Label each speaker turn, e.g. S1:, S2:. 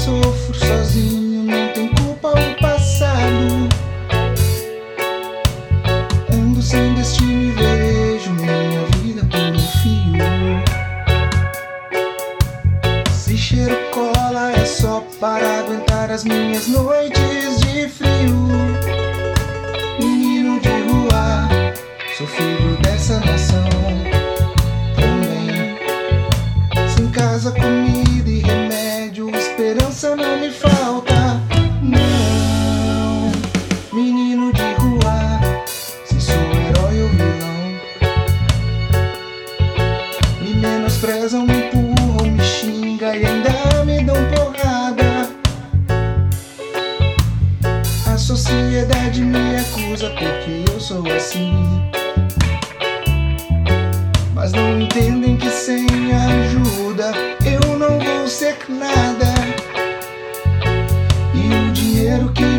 S1: sofro sozinho, não tem culpa o passado. Ando sem destino e vejo minha vida por um fio. Se cheiro cola é só para aguentar as minhas noites de frio. Menino de rua, sou filho dessa nação também. Sem casa, comida e remédio, esperança não me falta, não. Menino de rua, se sou herói ou vilão. Me menosprezam, me empurram, me xingam e ainda me dão porrada. A sociedade me acusa porque eu sou assim, mas não entendem que sem ajuda eu não vou ser nada. E o dinheiro que